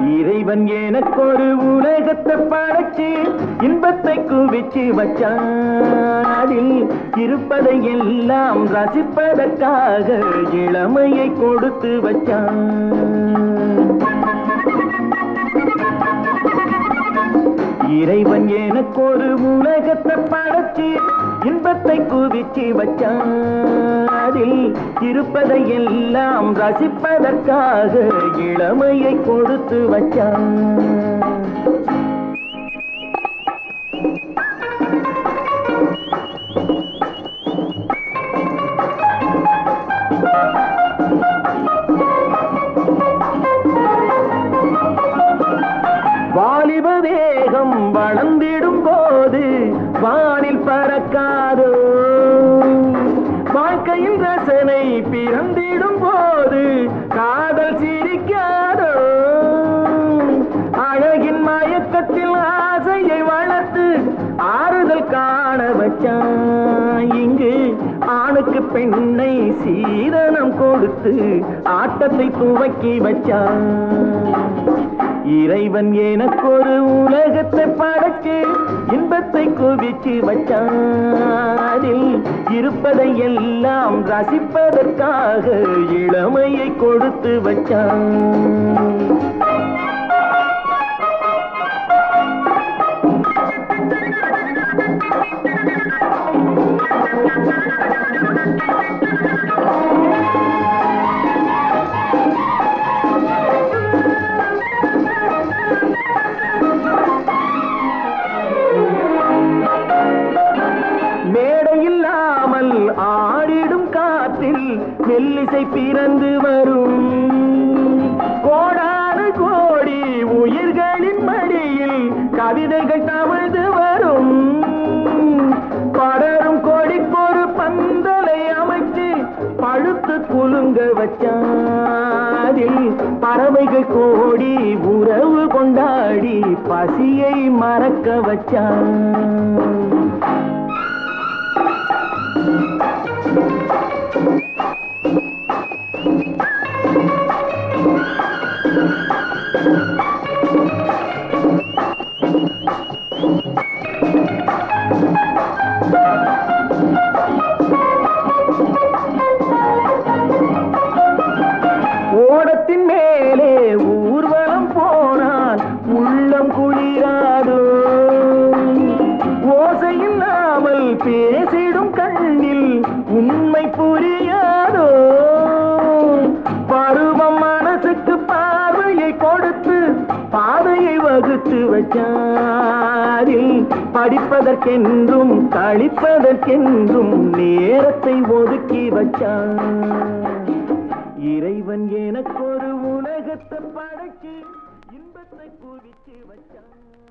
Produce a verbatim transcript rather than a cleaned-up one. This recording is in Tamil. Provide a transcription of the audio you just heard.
இறைவன் எனக்கொரு உலகத்தை படைச்சு இன்பத்தை குவிச்சு வச்சான். அதில் இருப்பதை எல்லாம் ரசிப்பதற்காக இளமையை கொடுத்து வச்சான். இறைவன் எனக்கொரு உலகத்தை படைச்சு இன்பத்தை குவிச்சு வச்சான். அதில் இருப்பதை எல்லாம் ரசிப்பதற்காக இளமையை கொடுத்து வச்சான். வாலிப வேகம் வளர்ந்திடும் போது வானில் பறக்காதோ, வாழ்க்கையில் ரசனை பிறந்திடும் போது காதல் சிரிக்காதோ. அழகின் மயக்கத்தில் ஆசையை வளர்த்து ஆறுதல் காண வச்சான். இங்கு ஆணுக்கு பெண்ணை சீதனம் கொடுத்து ஆட்டத்தை துவக்கி வச்சான். இறைவன் எனக்கொரு உலகத்தை படைச்சு இன்பத்தை குவிச்சு வச்சான். அதில் இருப்பதை எல்லாம் ரசிப்பதற்காக இளமையை கொடுத்து வச்சான். மேடையில்லாமல் ஆடிடும் காற்றில் மெல்லிசை பிறந்து வரும். கோடானு கோடி உயிர்களின் மடியில் கவிதைகள் தவழ்ந்து வரும். படரும் கொடிக்கொரு பந்தலை அமைத்து பழுத்து குலுங்க வச்சாதில் பறவைகள் கோடி உறவு கொண்டாடி பசியை மறக்க வச்சான். ஓடத்தின் மேலே ஊர்வலம் போனால் உள்ளம் குளிராதோ, ஓசையில்லாமல் பேசிடும் கண்ணில் உண்மை புரியாதோ. பருவம் மனசுக்கு பார்வையை கொடுத்து பாதையை வகுத்து வச்சாரில் படிப்பதற்கென்றும் கழிப்பதற்கென்றும் நேரத்தை ஒதுக்கி வச்சான். இறைவன் எனக்கொரு உலகத்தை படைச்சு இன்பத்தை குவிச்சு வச்சான்.